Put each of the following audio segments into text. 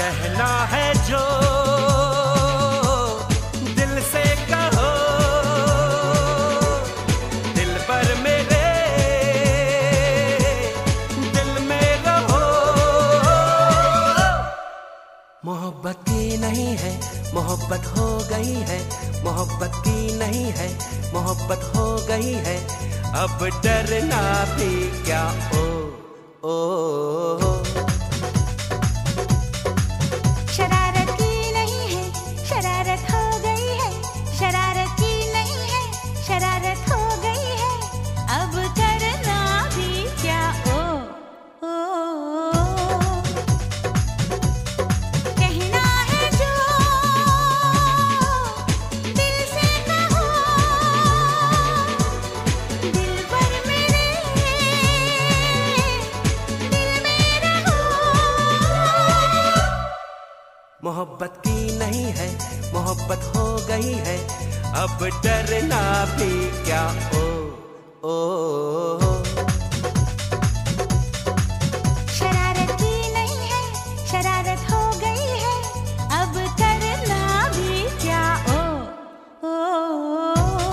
कहना है जो दिल से कहो, दिल पर मेरे दिल में रहो। मोहब्बत की नहीं है, मोहब्बत हो गई है, मोहब्बत की नहीं है, मोहब्बत हो गई है। अब डरना भी क्या, ओ, ओ। शरारत की नहीं है, शरारत हो गई है, शरारत की नहीं है, शरारत हो गई है। अब करना भी क्या, ओ, ओ, ओ। कहना है जो दिल से कहो, दिल पर मेरे दिल में रहो। मोहब्बत की नहीं है, मोहब्बत हो गई है। अब डरना भी क्या, ओ, ओ। शरारत की नहीं है, शरारत हो गई है। अब करना भी क्या, ओ, ओ, ओ।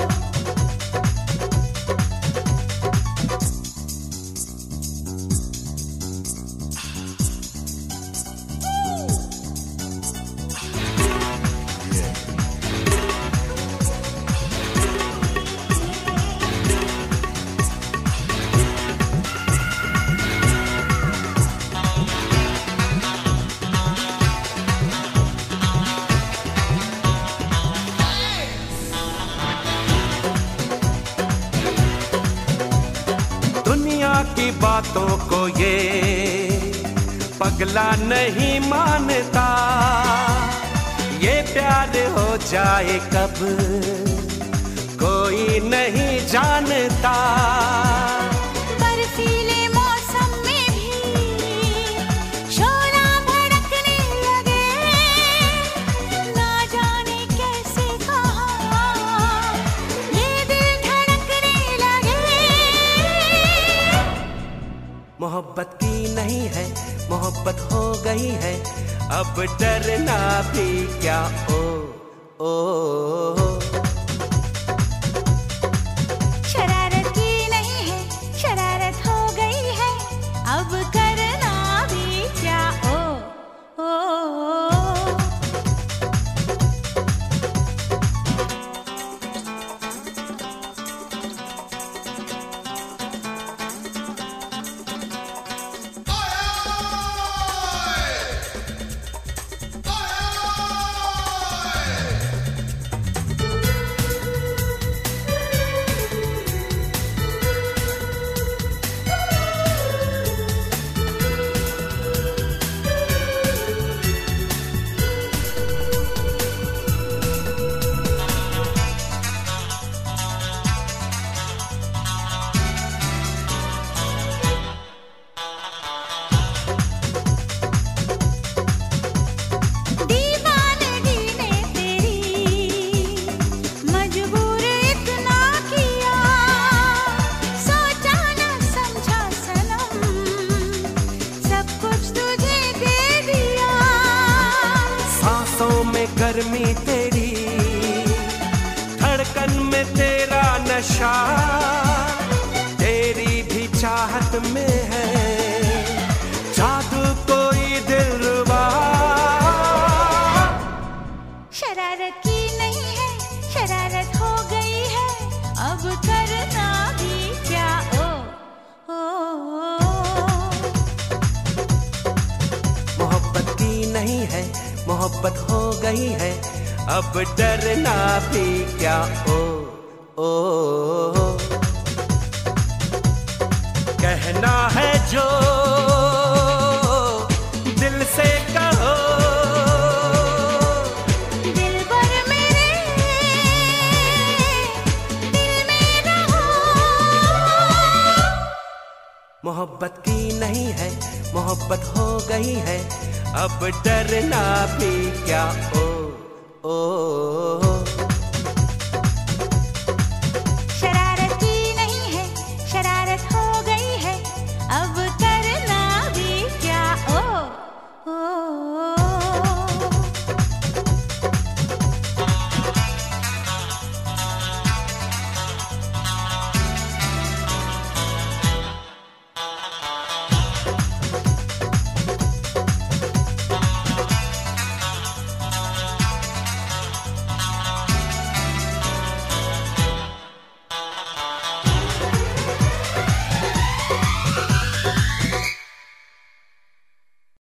दुनिया की बातों को ये पगला नहीं मानता, ये प्यार हो जाए कब कोई नहीं जानता। बर्फीले मौसम में भी शोला भड़कने लगे, ना जाने कैसे कहाँ ये दिल धड़कने लगे। मोहब्बत की नहीं है, मोहब्बत हो गई है। अब डरना भी क्या, ओ, ओ। शरारत की नहीं है, शरारत हो गई है। अब करना भी क्या, ओ, ओ, ओ। दीवानगी ने तेरी मजबूर इतना किया, सोचा न समझा सनम, सब कुछ तुझे दे दिया। सांसों में गर्मी तेरी, धड़कन में तेरा नशा, तेरी भी चाहत में है जादू कोई दिलरुबा। शरारत की नहीं है, शरारत हो गई है। अब करना भी क्या, ओ, ओ, ओ। मोहब्बत की नहीं है, मोहब्बत हो गई है। अब डरना भी क्या, ओ, ओ। कहना है जो दिल से कहो, दिल पर मेरे दिल में रहो। मोहब्बत की नहीं है, मोहब्बत हो गई है। अब डरना भी क्या, ओ, ओ।